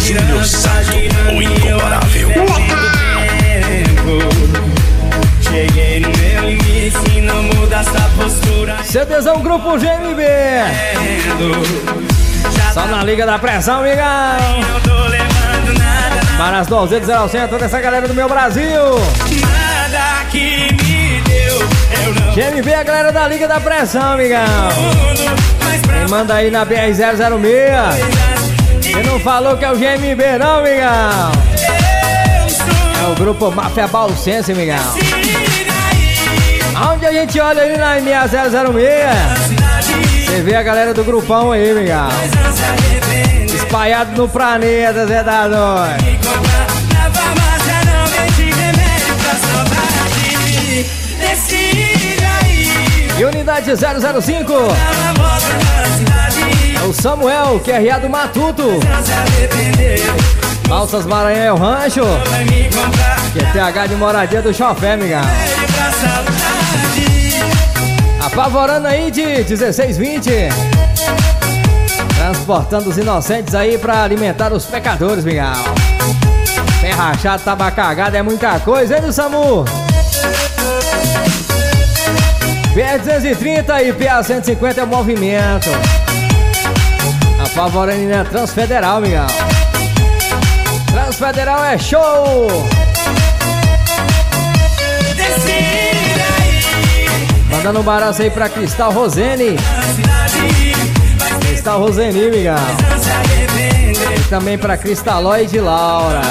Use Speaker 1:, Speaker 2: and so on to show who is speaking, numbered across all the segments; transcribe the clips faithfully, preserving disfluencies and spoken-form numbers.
Speaker 1: Júnior Santo, o incomparável.
Speaker 2: Cheguei no meu limite, não muda essa postura.
Speaker 3: CDzão Grupo G M B. Só na Liga da Pressão, amigão.
Speaker 2: Não tô levando nada,
Speaker 3: Para as doze zero cento, toda essa galera do meu Brasil.
Speaker 2: nada que me deu. Eu não
Speaker 3: G M B, a galera da Liga da Pressão, amigão.
Speaker 2: mas pra
Speaker 3: Quem manda aí na B R zero zero seis. Você não falou que é o G M B, não, amigão.
Speaker 2: eu sou.
Speaker 3: É o grupo Máfia Balsense, amigão. Aonde a gente olha ali na M A zero zero seis, você vê a galera do grupão aí, amigão. Espalhado no planeta, Zé da Noite. E unidade zero zero cinco. É o Samuel, Q R A do Matuto. Balsas Maranhão é o Rancho. Q T H de Moradia do Chofé, amigão. Apavorando aí de dezesseis vinte. Transportando os inocentes aí pra alimentar os pecadores, amigão. Pé rachado, taba cagado, é muita coisa, hein, do SAMU? P R duzentos e trinta e P A cento e cinquenta é o movimento. Apavorando é Transfederal, amigão. Transfederal é show! Mandando um baraço aí pra Cristal Rosene. Cristal Roseni, amigão. E também pra Cristaloide Laura.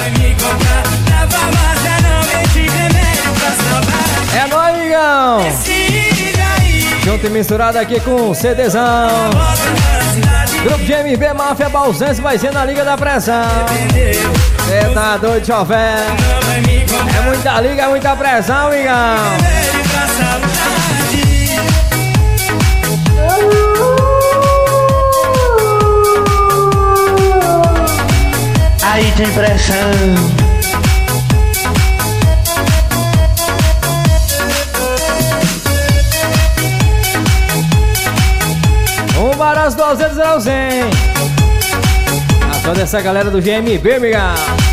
Speaker 3: É nóis, amigão! Junto e misturado aqui com o CDzão. Grupo G M B Máfia Balsense vai ser na Liga da Pressão. Cê tá doido, chover? É muita liga, é muita pressão, amigão.
Speaker 4: Aí tem pressão.
Speaker 3: Um para as doze zero cem. A toda essa galera do G M B, amigão.